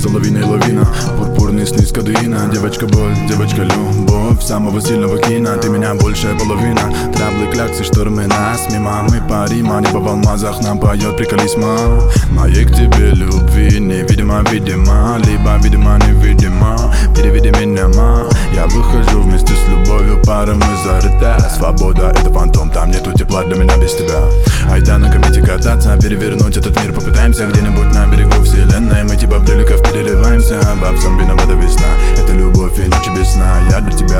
за лавиной лавина. Пурпурный сны с кадуина. Девочка боль, девочка любовь самого сильного кино. Ты меня большая половина. Траблы, кляксы, штормы нас мимо. Мы парим, а небо в алмазах нам поет приколисма. Моей к тебе любви невидимо, видимо. Либо видимо, невидимо. Переведи меня, ма. Я выхожу вместе с любовью, пара мы зарыта. Свобода — это фантом, там нету тепла для меня без тебя. Айда на комете кататься, перевернуть этот мир попытаемся. Где-нибудь на берегу вселенной мы типа приликов переливаемся. Баб, зомби, на вода весна. Это любовь и ночи без сна. Я для тебя